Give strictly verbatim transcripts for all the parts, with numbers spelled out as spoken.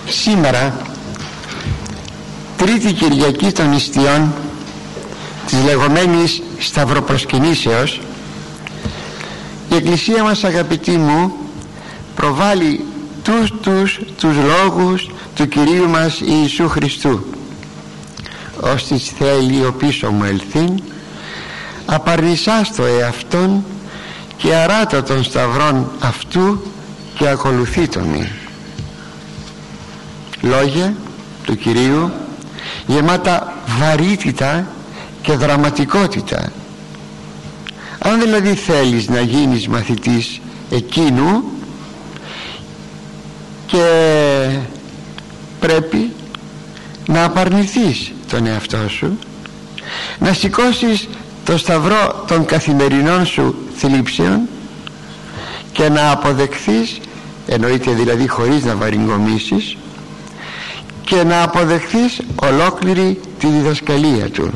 Σήμερα, Τρίτη Κυριακή των Ιστιών της λεγόμενης Σταυροπροσκυνήσεως, η Εκκλησία μας, αγαπητοί μου, προβάλλει τους τους τους λόγους του Κυρίου μας Ιησού Χριστού. Ώστις θέλει ο πίσω μου ελθύν, απαρνησάς το εαυτόν και αράτα των σταυρών αυτού και ακολουθεί τον μη. Λόγια του Κυρίου γεμάτα βαρύτητα και δραματικότητα. Αν δηλαδή θέλεις να γίνεις μαθητής εκείνου, και πρέπει να απαρνηθείς τον εαυτό σου, να σηκώσεις το σταυρό των καθημερινών σου θλίψεων και να αποδεχθείς, εννοείται δηλαδή χωρίς να βαριγκομίσεις, και να αποδεχθείς ολόκληρη τη διδασκαλία του.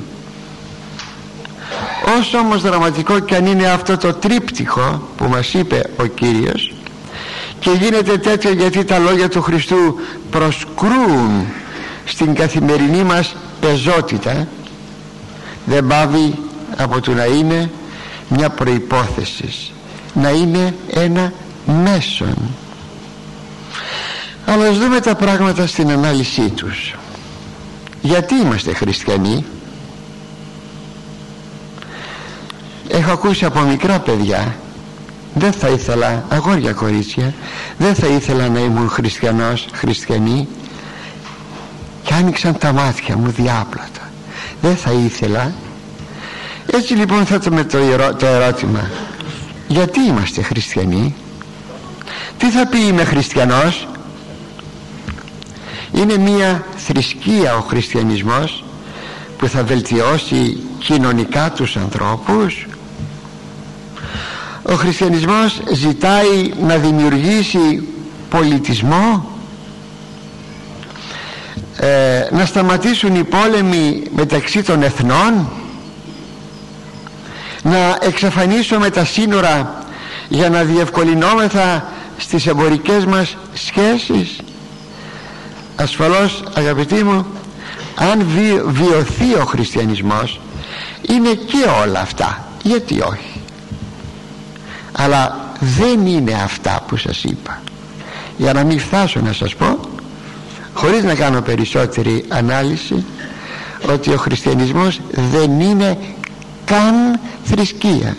Όσο όμως δραματικό και αν είναι αυτό το τρίπτυχο που μας είπε ο Κύριος, και γίνεται τέτοιο γιατί τα λόγια του Χριστού προσκρούν στην καθημερινή μας πεζότητα, δεν πάβει από το να είναι μια προϋπόθεση, να είναι ένα μέσον. Αλλά ας δούμε τα πράγματα στην ανάλυση τους. Γιατί είμαστε χριστιανοί? Έχω ακούσει από μικρά παιδιά, δεν θα ήθελα, αγόρια κορίτσια, δεν θα ήθελα να ήμουν χριστιανός, χριστιανή, και άνοιξαν τα μάτια μου διάπλατα. Δεν θα ήθελα. Έτσι λοιπόν θέτουμε το, ερώ, το ερώτημα, γιατί είμαστε χριστιανοί? Τι θα πει είμαι χριστιανός? Είναι μια θρησκεία ο χριστιανισμός που θα βελτιώσει κοινωνικά τους ανθρώπους? Ο χριστιανισμός ζητάει να δημιουργήσει πολιτισμό, ε, να σταματήσουν οι πόλεμοι μεταξύ των εθνών, να εξαφανίσουμε τα σύνορα για να διευκολυνόμεθα στις εμπορικές μας σχέσεις? Ασφαλώς, αγαπητοί μου, αν βι, βιωθεί ο χριστιανισμός, είναι και όλα αυτά, γιατί όχι? Αλλά δεν είναι αυτά που σας είπα. Για να μην φτάσω να σας πω, χωρίς να κάνω περισσότερη ανάλυση, ότι ο χριστιανισμός δεν είναι καν θρησκεία.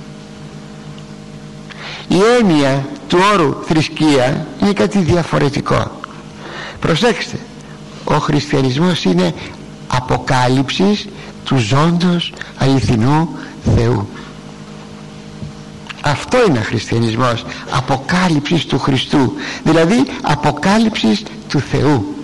Η έννοια του όρου θρησκεία είναι κάτι διαφορετικό. Προσέξτε, ο χριστιανισμός είναι αποκάλυψης του ζώντος αληθινού Θεού. Αυτό είναι ο χριστιανισμός, αποκάλυψης του Χριστού, δηλαδή αποκάλυψης του Θεού.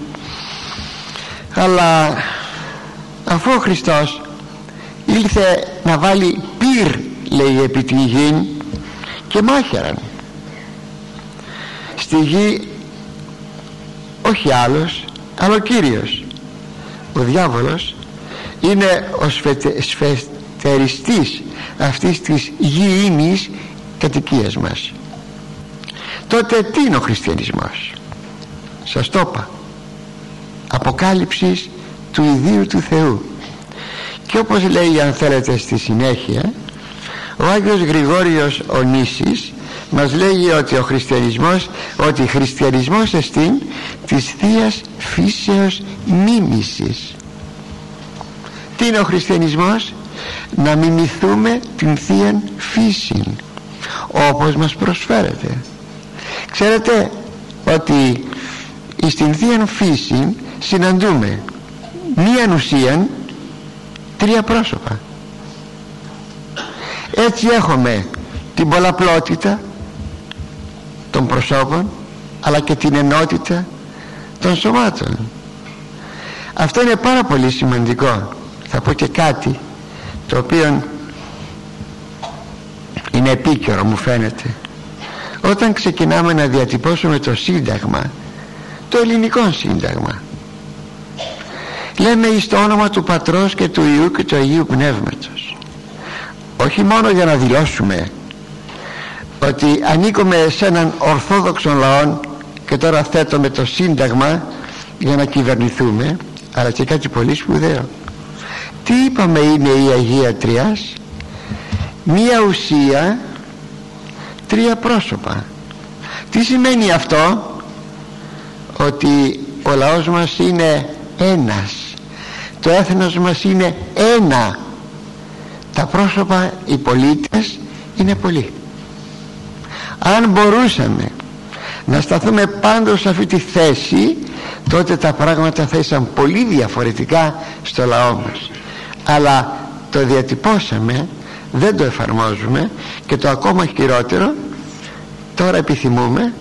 Αλλά αφού ο Χριστός ήλθε να βάλει πυρ, λέει, επί τη γη, και μάχαιραν στη γη όχι άλλος αλλά ο Κύριος. Ο διάβολος είναι ο σφαιτε, σφαιτεριστής αυτής της γηίνης κατοικίας μας. Τότε τι είναι ο χριστιανισμός? Σας το είπα, αποκάλυψης του ιδίου του Θεού. Και όπως λέει, αν θέλετε, στη συνέχεια, ο Άγιος Γρηγόριος ο Νήσης μας λέγει ότι ο χριστιανισμός, ότι χριστιανισμός εστίν της Θείας Φύσεως μίμησης. Τι είναι ο χριστιανισμός? Να μιμηθούμε την Θείαν Φύση όπως μας προσφέρεται. Ξέρετε ότι στην Θείαν Φύση συναντούμε μίαν ουσίαν τρία πρόσωπα. Έτσι έχουμε την πολλαπλότητα των προσώπων, αλλά και την ενότητα των σωμάτων. Αυτό είναι πάρα πολύ σημαντικό. Θα πω και κάτι το οποίο είναι επίκαιρο, μου φαίνεται. Όταν ξεκινάμε να διατυπώσουμε το σύνταγμα, το ελληνικό σύνταγμα, λέμε εις το όνομα του Πατρός και του Υιού και του Αγίου Πνεύματος. Όχι μόνο για να δηλώσουμε ότι ανήκουμε σε έναν ορθόδοξο λαό και τώρα θέτουμε το Σύνταγμα για να κυβερνηθούμε, αλλά και κάτι πολύ σπουδαίο. Τι είπαμε είναι η Αγία Τριάς? Μία ουσία, τρία πρόσωπα. Τι σημαίνει αυτό? Ότι ο λαός μας είναι ένας, το έθνος μας είναι ένα, τα πρόσωπα, οι πολίτες είναι πολλοί. Αν μπορούσαμε να σταθούμε πάντως σε αυτή τη θέση, τότε τα πράγματα θα ήσαν πολύ διαφορετικά στο λαό μας. Αλλά το διατυπώσαμε, δεν το εφαρμόζουμε, και το ακόμα χειρότερο, τώρα επιθυμούμε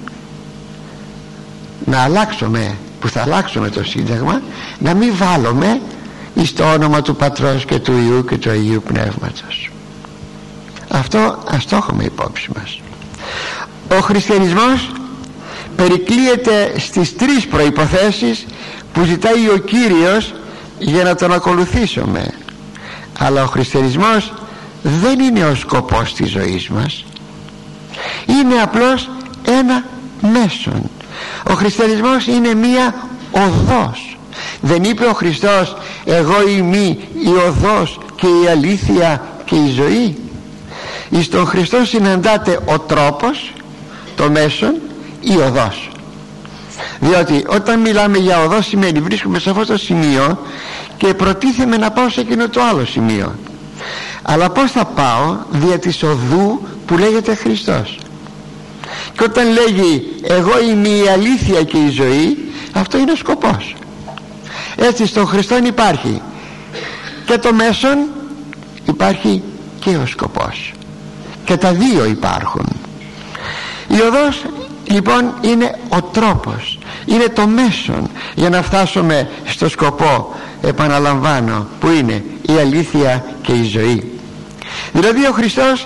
να αλλάξουμε, που θα αλλάξουμε το Σύνταγμα, να μην βάλουμε εις το όνομα του Πατρός και του Υιού και του Αγίου Πνεύματος. Αυτό ας το έχουμε υπόψη μας. Ο χριστιανισμός περικλείεται στις τρεις προϋποθέσεις που ζητάει ο Κύριος για να τον ακολουθήσουμε. Αλλά ο χριστιανισμός δεν είναι ο σκοπός της ζωής μας, είναι απλώς ένα μέσον. Ο χριστιανισμός είναι μία οδός. Δεν είπε ο Χριστός εγώ είμαι η οδός και η αλήθεια και η ζωή? Εις τον Χριστό συναντάται ο τρόπος, το μέσον, η οδός. Διότι όταν μιλάμε για οδός σημαίνει βρίσκομαι σε αυτό το σημείο και προτίθεμαι να πάω σε εκείνο το άλλο σημείο. Αλλά πώς θα πάω? Δια της οδού που λέγεται Χριστός. Και όταν λέγει εγώ είμαι η αλήθεια και η ζωή, αυτό είναι ο σκοπός. Έτσι στον Χριστό υπάρχει και το μέσον, υπάρχει και ο σκοπός, και τα δύο υπάρχουν. Η οδός λοιπόν είναι ο τρόπος, είναι το μέσον για να φτάσουμε στο σκοπό, επαναλαμβάνω, που είναι η αλήθεια και η ζωή. Δηλαδή ο Χριστός,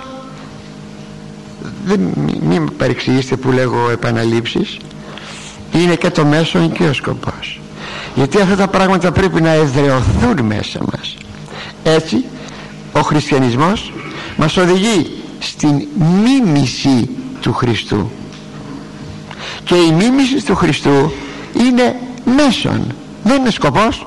δεν, μην με παρεξηγήσετε που λέγω επαναλήψεις, είναι και το μέσον και ο σκοπός, γιατί αυτά τα πράγματα πρέπει να εδραιωθούν μέσα μας. Έτσι ο χριστιανισμός μας οδηγεί στην μίμηση του Χριστού, και η μίμηση του Χριστού είναι μέσον, δεν είναι σκοπός.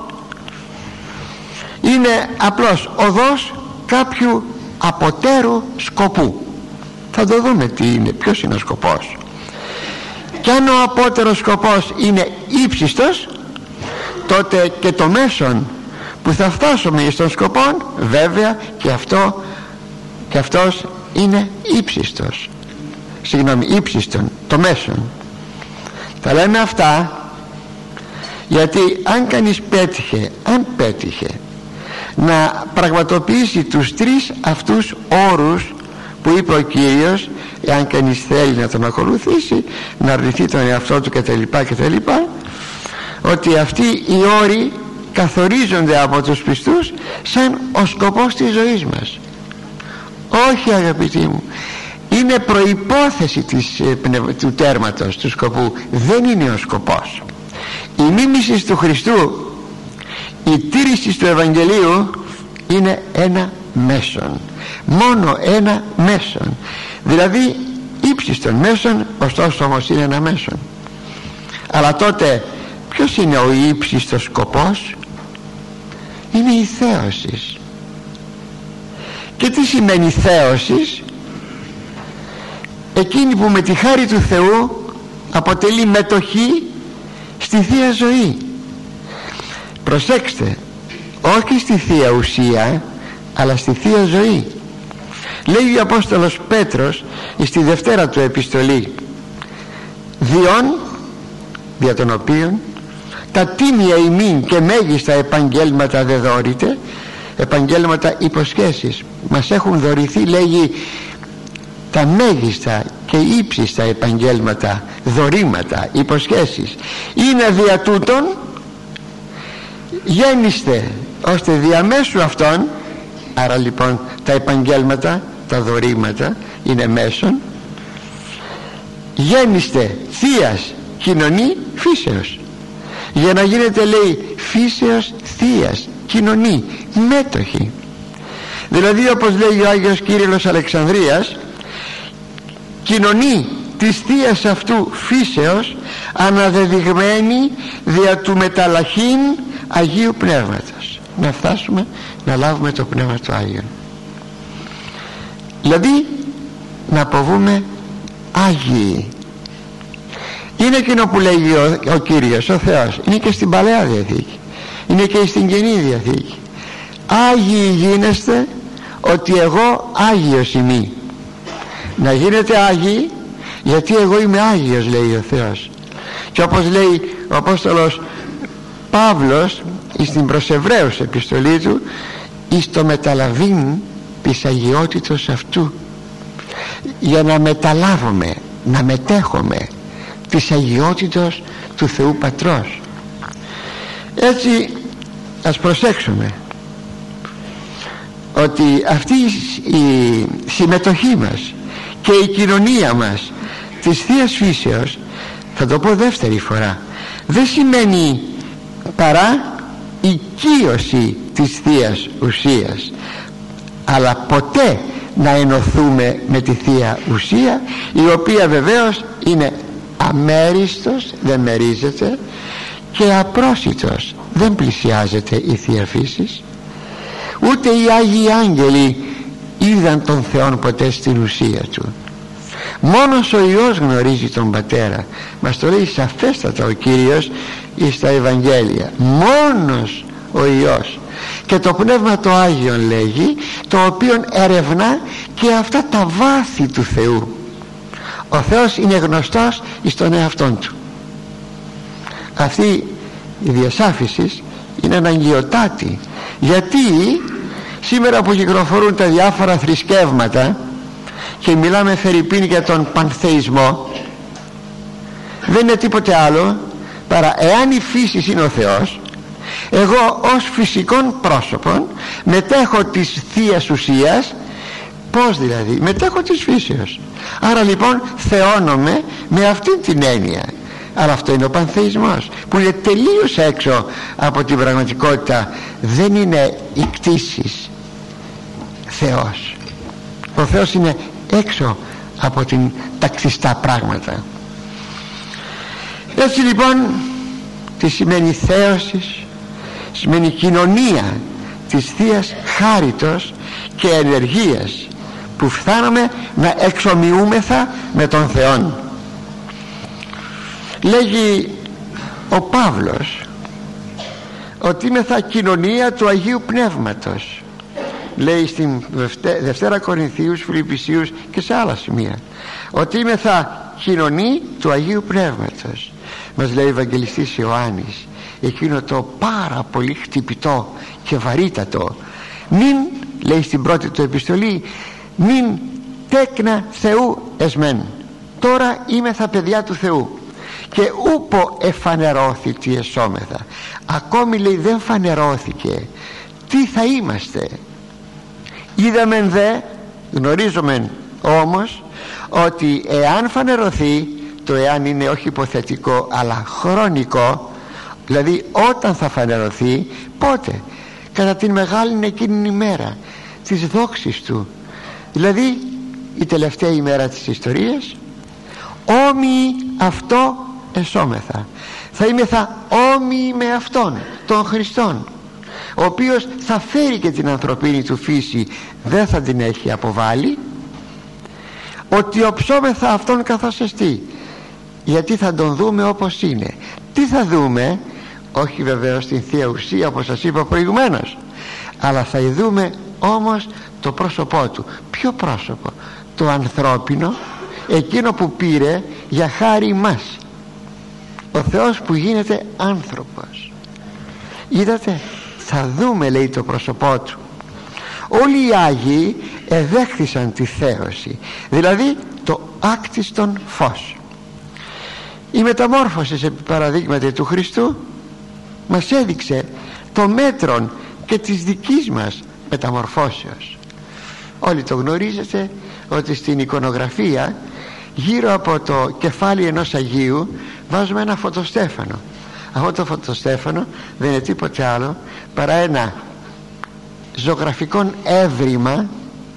Είναι απλώς οδός κάποιου αποτέρου σκοπού. Θα το δούμε τι είναι, ποιος είναι ο σκοπός. Και αν ο απότερος σκοπός είναι ύψιστος, τότε και το μέσον που θα φτάσουμε στον σκοπό, βέβαια και αυτό και αυτός είναι ύψιστος. Συγγνώμη, ύψιστον, το μέσον. Τα λέμε αυτά γιατί αν κανείς πέτυχε, αν πέτυχε να πραγματοποιήσει τους τρεις αυτούς όρους που είπε ο Κύριος, εάν κανείς θέλει να τον ακολουθήσει, να αρνηθεί τον εαυτό του κτλ, κτλ, ότι αυτοί οι όροι καθορίζονται από τους πιστούς σαν ο σκοπός της ζωής μας. Όχι, αγαπητοί μου, είναι προϋπόθεση της, του τέρματος του σκοπού, δεν είναι ο σκοπός. Η μίμηση του Χριστού, η τήρηση του Ευαγγελίου είναι ένα μέσον, μόνο ένα μέσον, δηλαδή ύψιστον μέσον, ωστόσο όμως είναι ένα μέσον. Αλλά τότε ποιος είναι ο ύψιστος σκοπός? Είναι η θέωση. Και τι σημαίνει θέωση? Εκείνη που με τη χάρη του Θεού αποτελεί μετοχή στη Θεία Ζωή. Προσέξτε, όχι στη Θεία Ουσία, αλλά στη Θεία Ζωή. Λέει ο Απόστολος Πέτρος στη δευτέρα του επιστολή, διόν, δια των οποίων τα τίμια ημίν και μέγιστα επαγγέλματα δε δώρητε. Επαγγέλματα, υποσχέσεις μας έχουν δωρηθεί, λέγει, τα μέγιστα και ύψιστα επαγγέλματα, δωρήματα, υποσχέσεις. Είναι δια τούτων γέννηστε, ώστε διαμέσου αυτών, άρα λοιπόν τα επαγγέλματα, τα δωρήματα είναι μέσον, γέννηστε θείας κοινωνή φύσεως, για να γίνεται, λέει, φύσεως θείας κοινωνή, μέτοχη. Δηλαδή, όπως λέει ο Άγιος Κύριλλος Αλεξανδρίας, κοινωνή της θείας αυτού φύσεως αναδεδειγμένη δια του μεταλλαχήν Αγίου Πνεύματος, να φτάσουμε να λάβουμε το Πνεύμα του Άγιον. Δηλαδή να αποβούμε Άγιοι. Είναι εκείνο που λέγει ο, ο Κύριος, ο Θεός. Είναι και στην Παλαιά Διαθήκη, είναι και στην Καινή Διαθήκη. Άγιοι γίνεστε ότι εγώ Άγιος είμαι. Να γίνετε Άγιοι γιατί εγώ είμαι Άγιος, λέει ο Θεός. Και όπως λέει ο Απόστολος Παύλος στην προς Εβραίους επιστολή του, εις το μεταλαβήν της αγιότητος αυτού, για να μεταλάβουμε, να μετέχουμε της αγιότητος του Θεού Πατρός. Έτσι ας προσέξουμε ότι αυτή η συμμετοχή μας και η κοινωνία μας της Θείας Φύσεως, θα το πω δεύτερη φορά, δεν σημαίνει παρά οικείωση της Θείας Ουσίας, αλλά ποτέ να ενωθούμε με τη Θεία Ουσία, η οποία βεβαίως είναι αμέριστος, δεν μερίζεται, και απρόσιτος, δεν πλησιάζεται η Θεία Φύσης. Ούτε οι Άγιοι Άγγελοι είδαν τον Θεόν ποτέ στην ουσία του. Μόνος ο Υιός γνωρίζει τον Πατέρα. Μας το λέει σαφέστατα ο Κύριος στα Ευαγγέλια. Μόνος ο Υιός. Και το Πνεύμα το Άγιον λέγει, το οποίο ερευνά και αυτά τα βάθη του Θεού. Ο Θεός είναι γνωστός εις τον εαυτόν του. Αυτή η διασάφιση είναι αναγκαιοτάτη, γιατί σήμερα που κυκλοφορούν τα διάφορα θρησκεύματα και μιλάμε φερειπίν για τον πανθεϊσμό, δεν είναι τίποτε άλλο παρά, εάν η φύση είναι ο Θεός, εγώ ως φυσικών πρόσωπων μετέχω της Θείας Ουσίας. Πώς δηλαδή? Μετέχω της φύσεως. Άρα λοιπόν θεώνομαι με αυτή την έννοια. Αλλά αυτό είναι ο πανθεϊσμός, που είναι τελείως έξω από την πραγματικότητα. Δεν είναι η κτήσης Θεός. Ο Θεός είναι έξω από την ταξιστά πράγματα. Έτσι λοιπόν, τι σημαίνει θέωσης? Σημαίνει κοινωνία της Θείας Χάριτος και ενεργείας, που φτάνουμε να εξομοιούμεθα με τον Θεόν. Λέγει ο Παύλος ότι είμεθα κοινωνία του Αγίου Πνεύματος. Λέει στην Δευτέρα Κορινθίους, Φιλιππισίους και σε άλλα σημεία ότι είμεθα κοινωνία του Αγίου Πνεύματος. Μας λέει ο Ευαγγελιστής Ιωάννης εκείνο το πάρα πολύ χτυπητό και βαρύτατο: μην, λέει στην πρώτη του επιστολή, μην τέκνα Θεού εσμέν, τώρα είμεθα παιδιά του Θεού, και ούπο εφανερώθη τι εσώμεθα. Ακόμη, λέει, δεν φανερώθηκε τι θα είμαστε. Είδαμεν δε, γνωρίζομεν όμως ότι εάν φανερωθεί, το εάν είναι όχι υποθετικό αλλά χρονικό, δηλαδή όταν θα φανερωθεί, πότε? Κατά την μεγάλη εκείνη ημέρα της δόξης του, δηλαδή η τελευταία ημέρα της ιστορίας. Όμοιοι αυτό εσώμεθα, θα είμεθα όμοιοι με αυτόν τον Χριστόν, ο οποίος θα φέρει και την ανθρωπίνη του φύση, δεν θα την έχει αποβάλει. Ότι οψόμεθα αυτόν καθώς εστί, γιατί θα τον δούμε όπως είναι. Τι θα δούμε? Όχι βεβαίως την Θεία Ουσία, όπως σας είπα προηγουμένως, αλλά θα δούμε όμως το πρόσωπό του. Ποιο πρόσωπο? Το ανθρώπινο, εκείνο που πήρε για χάρη μας. Ο Θεός που γίνεται άνθρωπος. Είδατε, θα δούμε, λέει, το πρόσωπό του. Όλοι οι Άγιοι εδέχθησαν τη θέωση, δηλαδή το άκτιστον φως. Η μεταμόρφωση, επί παραδείγματι του Χριστού, μας έδειξε το μέτρον και της δικής μας μεταμορφώσεως. Όλοι το γνωρίζετε ότι στην εικονογραφία γύρω από το κεφάλι ενός Αγίου βάζουμε ένα φωτοστέφανο. Αυτό το φωτοστέφανο δεν είναι τίποτε άλλο παρά ένα ζωγραφικό έβριμα,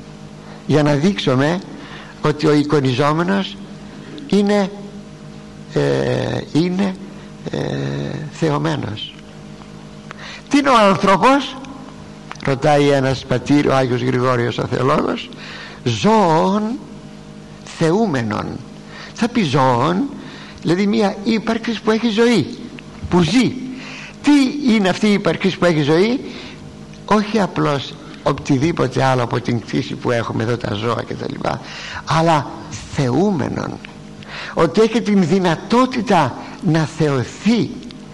για να δείξουμε ότι ο εικονιζόμενος είναι ε, είναι ε, θεωμένος. Τι είναι ο άνθρωπος, ρωτάει ένας πατήρ, ο Άγιος Γρηγόριος ο θεολόγος? Ζώων θεούμενων. Θα πει ζώων, δηλαδή μια ύπαρξη που έχει ζωή, που ζει. Τι είναι αυτή η ύπαρξη που έχει ζωή? Όχι απλώς οτιδήποτε άλλο από την φύση που έχουμε εδώ, τα ζώα και τα λοιπά, αλλά θεούμενον, ότι έχει την δυνατότητα να θεωθεί.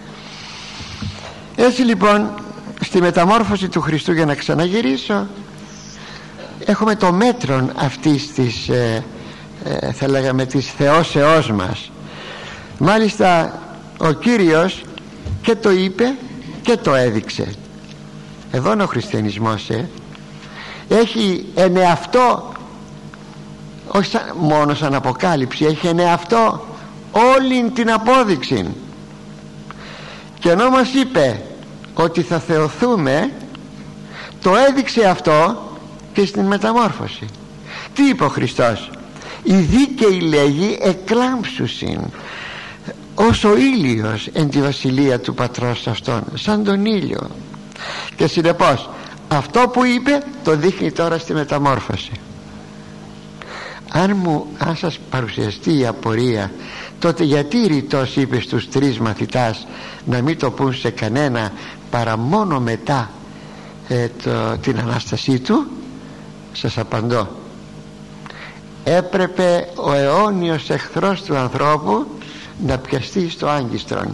Έτσι λοιπόν στη μεταμόρφωση του Χριστού, για να ξαναγυρίσω, έχουμε το μέτρον αυτής της ε, ε, θα λέγαμε της θεώσεώς μας. Μάλιστα ο Κύριος και το είπε και το έδειξε. Εδώ είναι ο χριστιανισμός, ε. έχει εν εαυτό, όχι σαν, μόνο σαν αποκάλυψη, έχει εν εαυτό όλη την απόδειξη. Και ενώ μας είπε ότι θα θεωθούμε, το έδειξε αυτό και στην μεταμόρφωση. Τι είπε ο Χριστός? Οι δίκαιοι, λέγει, εκλάμψουσιν ως ο ήλιος εν τη βασιλεία του Πατρός αυτών, σαν τον ήλιο. Και συνεπώς αυτό που είπε το δείχνει τώρα στη μεταμόρφωση. Αν μου, αν σας παρουσιαστεί η απορία, τότε γιατί ρητός είπε στους τρεις μαθητάς να μην το πούν σε κανένα παρά μόνο μετά ε, το, την Ανάστασή του? Σας απαντώ, έπρεπε ο αιώνιος εχθρός του ανθρώπου να πιαστεί στο άγκιστρον.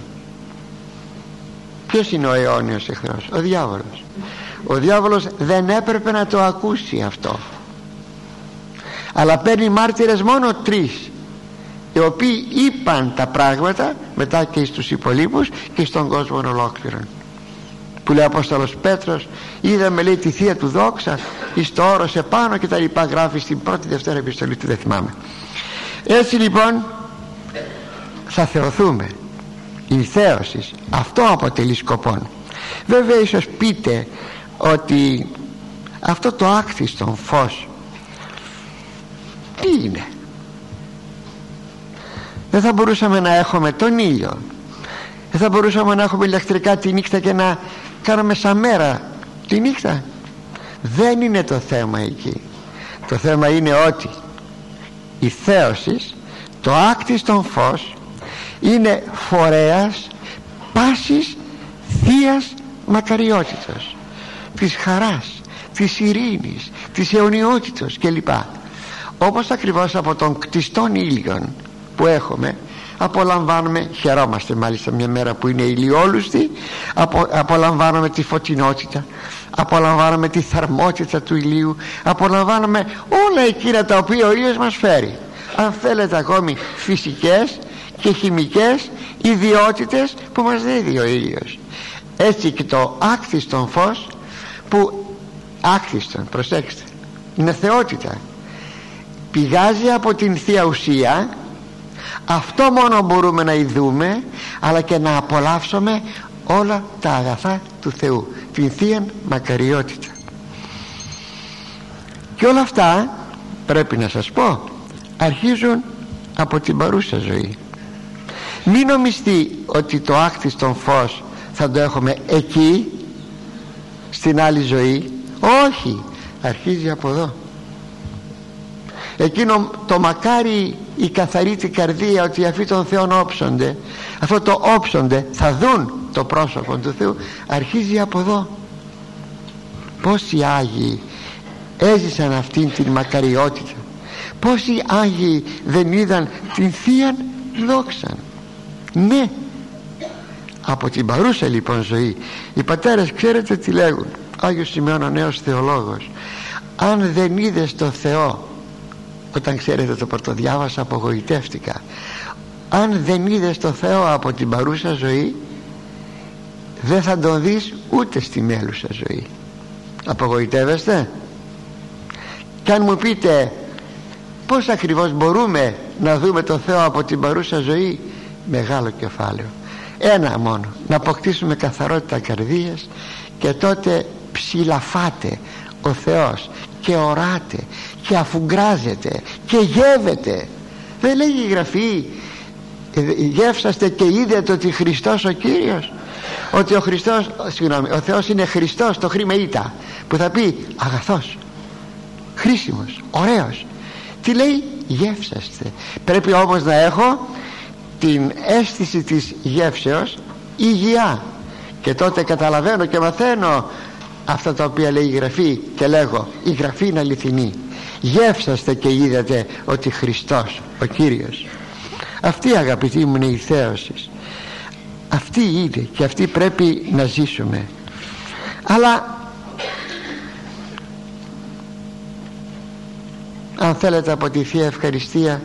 Ποιος είναι ο αιώνιος εχθρός? Ο διάβολος. Ο διάβολος δεν έπρεπε να το ακούσει αυτό, αλλά παίρνει μάρτυρες μόνο τρεις, οι οποίοι είπαν τα πράγματα μετά και στους υπολείπους και στον κόσμο ολόκληρον, που λέει ο Απόστολος Πέτρος, είδαμε, λέει, τη Θεία του δόξα εις το όρος επάνω και τα λοιπά, γράφει στην πρώτη Δευτέρα επιστολή του, δεν θυμάμαι. Έτσι λοιπόν θα θεωθούμε. Η θέωση, αυτό αποτελεί σκοπόν. Βέβαια ίσως πείτε ότι αυτό το άκθιστον φως τι είναι? Δεν θα μπορούσαμε να έχουμε τον ήλιο? Δεν θα μπορούσαμε να έχουμε ηλεκτρικά τη νύχτα και να κάνουμε σαν μέρα τη νύχτα? Δεν είναι το θέμα εκεί. Το θέμα είναι ότι η θέωση, το άκτιστον φως, είναι φορέας πάσης θείας μακαριότητος, της χαράς, της ειρήνης, της αιωνιότητος κλπ. Όπως ακριβώς από τον κτιστών ήλιον που έχουμε απολαμβάνουμε, χαιρόμαστε μάλιστα μια μέρα που είναι ηλιόλουστη, απο, απολαμβάνουμε τη φωτεινότητα, απολαμβάνουμε τη θερμότητα του ηλίου, απολαμβάνουμε όλα εκείνα τα οποία ο ήλιος μας φέρει, αν θέλετε ακόμη φυσικές και χημικές ιδιότητες που μας δίδει ο ήλιος. Έτσι και το άκθιστον φως, που άκθιστον, προσέξτε, είναι θεότητα, πηγάζει από την Θεία Ουσία. Αυτό μόνο μπορούμε να ειδούμε, αλλά και να απολαύσουμε όλα τα αγαθά του Θεού, την Θεία μακαριότητα. Και όλα αυτά, πρέπει να σας πω, αρχίζουν από την παρούσα ζωή. Μην νομιστεί ότι το άκθιστον φως θα το έχουμε εκεί, στην άλλη ζωή. Όχι, αρχίζει από εδώ. Εκείνο το μακάρι η καθαρή την καρδία, ότι αυτοί των Θεών όψονται, αυτό το όψονται, θα δουν το πρόσωπο του Θεού, αρχίζει από εδώ. Πόσοι Άγιοι έζησαν αυτήν την μακαριότητα, πόσοι Άγιοι δεν είδαν την Θεία δόξα? Ναι, από την παρούσα λοιπόν ζωή οι πατέρες, ξέρετε τι λέγουν? Άγιος Σημειών ο νέος θεολόγος, αν δεν είδες το Θεό, όταν ξέρετε το πρωτοδιάβασα, απογοητεύτηκα, αν δεν είδες το Θεό από την παρούσα ζωή, δεν θα τον δεις ούτε στη μέλουσα ζωή. Απογοητεύεστε? Και αν μου πείτε πώς ακριβώς μπορούμε να δούμε το Θεό από την παρούσα ζωή, μεγάλο κεφάλαιο. Ένα μόνο, να αποκτήσουμε καθαρότητα καρδίας, και τότε ψηλαφάται ο Θεός και οράται και αφουγκράζεται και γεύεται. Δεν λέγει η Γραφή γεύσαστε και είδετε ότι Χριστός ο Κύριος, ότι ο Χριστός, συγγνώμη, ο Θεός είναι Χριστός, το χρήμα ήτα, που θα πει αγαθός, χρήσιμος, ωραίος. Τι λέει? Γεύσαστε. Πρέπει όμως να έχω την αίσθηση της γεύσεως υγεία, και τότε καταλαβαίνω και μαθαίνω αυτά τα οποία λέει η Γραφή και λέγω η Γραφή είναι αληθινή. Γεύσαστε και είδατε ότι Χριστός ο Κύριος. Αυτή, αγαπητοί μου, είναι η θέωση. Αυτή είναι και αυτή πρέπει να ζήσουμε. Αλλά αν θέλετε από τη Θεία Ευχαριστία,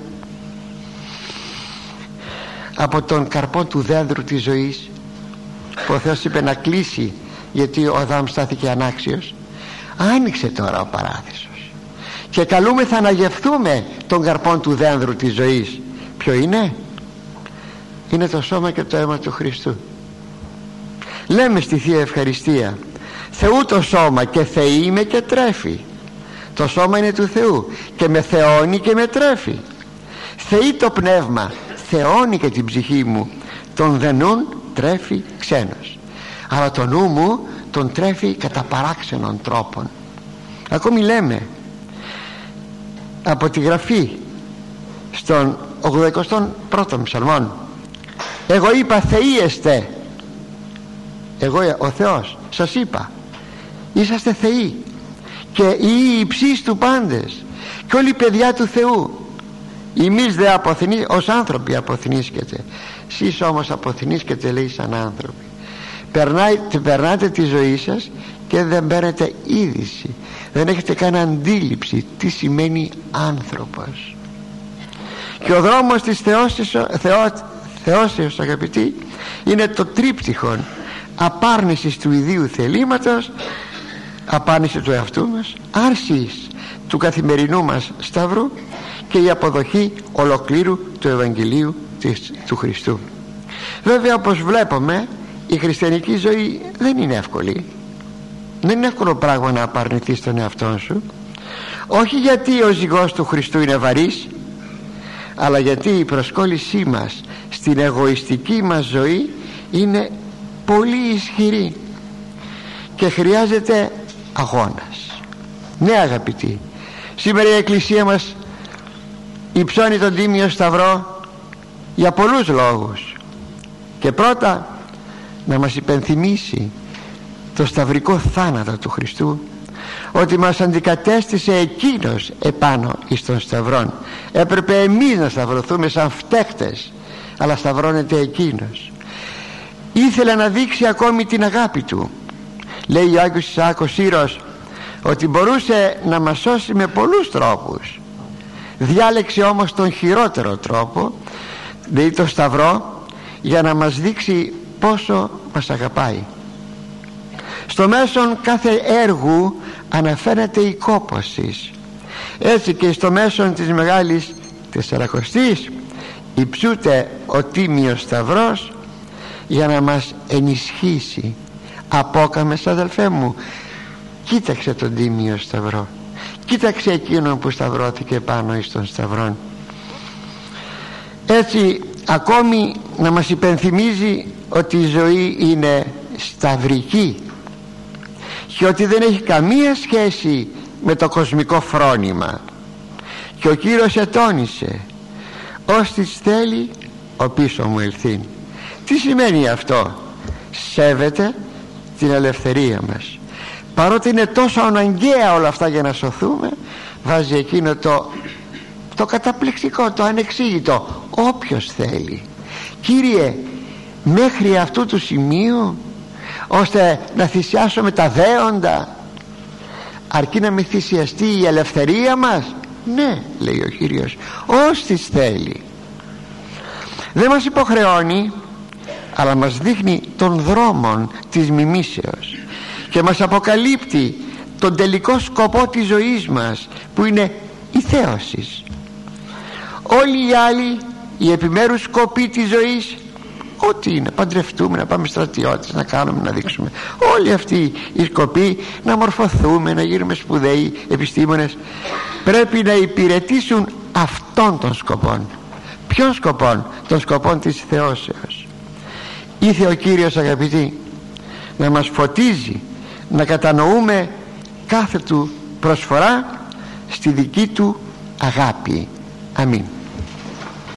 από τον καρπό του δένδρου της ζωής που ο Θεός είπε να κλείσει, γιατί ο Αδάμ στάθηκε ανάξιος, άνοιξε τώρα ο παράδεισος και καλούμεθα να γευθούμε τον καρπό του δένδρου της ζωής. Ποιο είναι? Είναι το σώμα και το αίμα του Χριστού. Λέμε στη Θεία Ευχαριστία, Θεού το σώμα και Θεή με και τρέφει. Το σώμα είναι του Θεού και με θεώνει και με τρέφει. Θεή το πνεύμα, θεώνει και την ψυχή μου, τον δε νουν τρέφει ξένος, αλλά το νου μου τον τρέφει κατά παράξενων τρόπων. Ακόμη λέμε από τη Γραφή στον ογδοηκοστό πρώτο ψαλμόν, εγώ είπα θεοί εστε, εγώ ο Θεός σας είπα είσαστε θεοί και οι υψείς του πάντες και όλοι οι παιδιά του Θεού. Εμείς δε αποθυνεί, ως άνθρωποι αποθυνίσκετε, εσείς όμως αποθυνίσκετε, λέει, σαν άνθρωποι. Περνάει, περνάτε τη ζωή σας και δεν παίρνετε είδηση, δεν έχετε καν αντίληψη τι σημαίνει άνθρωπος. Και ο δρόμος της θεώσεως, θεώ, θεώσεως, αγαπητοί, είναι το τρίπτυχον απάρνησης του ιδίου θελήματος, απάρνηση του εαυτού μας, άρσης του καθημερινού μας σταυρού και η αποδοχή ολοκλήρου του Ευαγγελίου της, του Χριστού. Βέβαια, όπως βλέπουμε, η χριστιανική ζωή δεν είναι εύκολη. Δεν είναι εύκολο πράγμα να απαρνηθείς τον εαυτό σου, όχι γιατί ο ζυγός του Χριστού είναι βαρύς, αλλά γιατί η προσκόλλησή μας στην εγωιστική μας ζωή είναι πολύ ισχυρή και χρειάζεται αγώνας. Ναι, αγαπητοί, σήμερα η Εκκλησία μας υψώνει τον Τίμιο Σταυρό για πολλούς λόγους, και πρώτα να μας υπενθυμίσει το σταυρικό θάνατο του Χριστού, ότι μας αντικατέστησε εκείνος επάνω εις τον σταυρόν. Έπρεπε εμείς να σταυρωθούμε σαν φταίχτες, αλλά σταυρώνεται εκείνος. Ήθελε να δείξει ακόμη την αγάπη του. Λέει ο Άγιος Ισαάκος Σύρος ότι μπορούσε να μας σώσει με πολλούς τρόπους, διάλεξε όμως τον χειρότερο τρόπο, δηλαδή το σταυρό, για να μας δείξει πόσο μας αγαπάει. Στο μέσον κάθε έργου αναφέρεται η κόπωσης. Έτσι και στο μέσον της Μεγάλης Τεσσαρακοστής υψούται ο Τίμιος Σταυρός για να μας ενισχύσει. Απόκαμες, αδελφέ μου, κοίταξε τον Τίμιο Σταυρό, κοίταξε εκείνον που σταυρώθηκε πάνω εις τον σταυρόν. Έτσι ακόμη να μας υπενθυμίζει ότι η ζωή είναι σταυρική και ότι δεν έχει καμία σχέση με το κοσμικό φρόνημα. Και ο Κύριος ετώνησε, ως της θέλει ο πίσω μου ελθύν. Τι σημαίνει αυτό? Σέβεται την ελευθερία μας, παρότι είναι τόσο αναγκαία όλα αυτά για να σωθούμε, βάζει εκείνο το, το καταπληκτικό, το ανεξήγητο, όποιος θέλει. Κύριε, μέχρι αυτού του σημείου ώστε να θυσιάσουμε τα δέοντα, αρκεί να μην θυσιαστεί η ελευθερία μας? Ναι, λέει ο Κύριος, ως της θέλει. Δεν μας υποχρεώνει, αλλά μας δείχνει τον δρόμο της μιμήσεως και μας αποκαλύπτει τον τελικό σκοπό της ζωής μας, που είναι η θέωση. Όλοι οι άλλοι, οι επιμέρους σκοποί της ζωής, ό,τι είναι, παντρευτούμε, να πάμε στρατιώτες, να κάνουμε, να δείξουμε, όλοι αυτοί οι σκοποί, να μορφωθούμε, να γίνουμε σπουδαίοι επιστήμονες, πρέπει να υπηρετήσουν αυτών των σκοπών. Ποιον σκοπόν? Των σκοπών της θεώσεως. Ήθε ο Κύριος, αγαπητοί, να μας φωτίζει, να κατανοούμε κάθε του προσφορά στη δική του αγάπη. Αμήν.